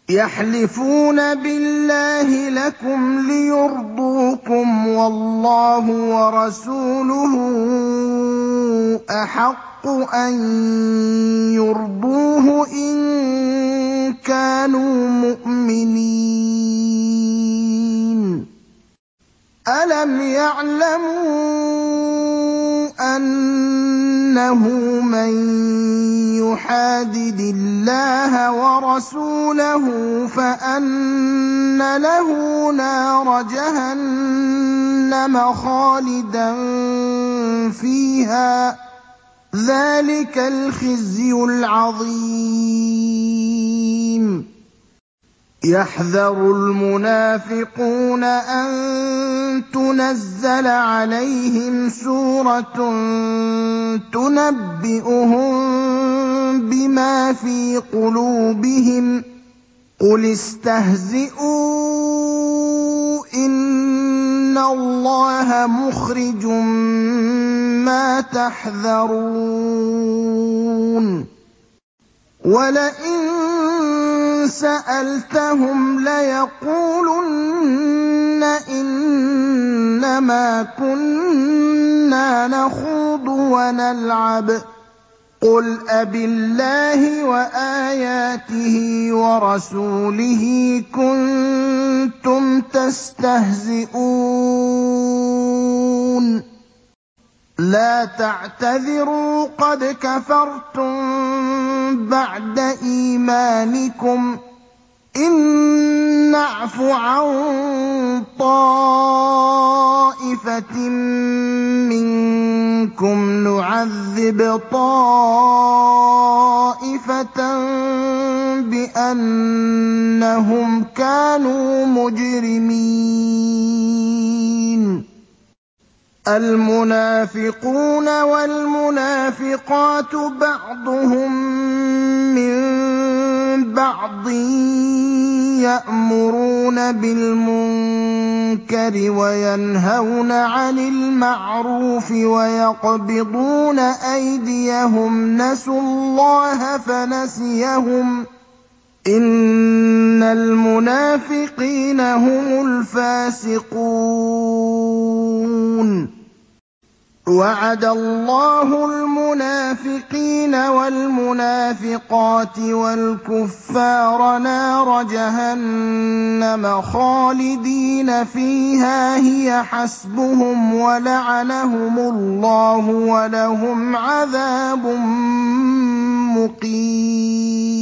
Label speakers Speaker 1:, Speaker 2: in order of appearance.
Speaker 1: يَحْلِفُونَ بِاللَّهِ لَكُمْ لِيُرْضُوكُمْ وَاللَّهُ وَرَسُولُهُ أَحَقُّ أَن يُرْضُوهُ إِن كَانُوا مُؤْمِنِينَ أَلَمْ يَعْلَمُوا أَنَّهُ مَن يُحَادِدِ اللَّهَ وَرَسُولَهُ فَأَنَّ لَهُ نَارَ جَهَنَّمَ خَالِدًا فِيهَا ۚ ذَٰلِكَ الْخِزْيُ الْعَظِيمُ يَحْذَرُ الْمُنَافِقُونَ أَن تُنَزَّلَ عَلَيْهِمْ سُورَةٌ تُنَبِّئُهُم بِمَا فِي قُلُوبِهِمْ ۚ قُلِ اسْتَهْزِئُوا إِنَّ اللَّهَ مُخْرِجٌ مَّا تَحْذَرُونَ وَلَئِن سَأَلْتَهُمْ لَيَقُولُنَّ إِنَّمَا كُنَّا نَخُوضُ وَنَلْعَبُ ۚ قُلْ أَبِاللَّهِ وَآيَاتِهِ وَرَسُولِهِ كُنتُمْ تَسْتَهْزِئُونَ لَا تَعْتَذِرُوا قَدْ كَفَرْتُم بَعْدَ إِيمَانِكُمْ ۚ إِن نَّعْفُ عَن طَائِفَةٍ مِّنكُمْ نُعَذِّبْ طَائِفَةً بِأَنَّهُمْ كَانُوا مُجْرِمِينَ الْمُنَافِقُونَ وَالْمُنَافِقَاتُ بَعْضُهُم مِّن بَعْضٍ يَأْمُرُونَ بِالْمُنكَرِ وَيَنْهَوْنَ عَنِ الْمَعْرُوفِ وَيَقْبِضُونَ أَيْدِيَهُمْ ۚ نَسُوا اللَّهَ فَنَسِيَهُمْ ۗ إِنَّ الْمُنَافِقِينَ هُمُ الْفَاسِقُونَ وَعَدَ اللَّهُ الْمُنَافِقِينَ وَالْمُنَافِقَاتِ وَالْكُفَّارَ نَارَ جَهَنَّمَ خَالِدِينَ فِيهَا هِيَ حَسْبُهُمْ وَلَعَنَهُمُ اللَّهُ وَلَهُمْ عَذَابٌ مُّقِيمٌ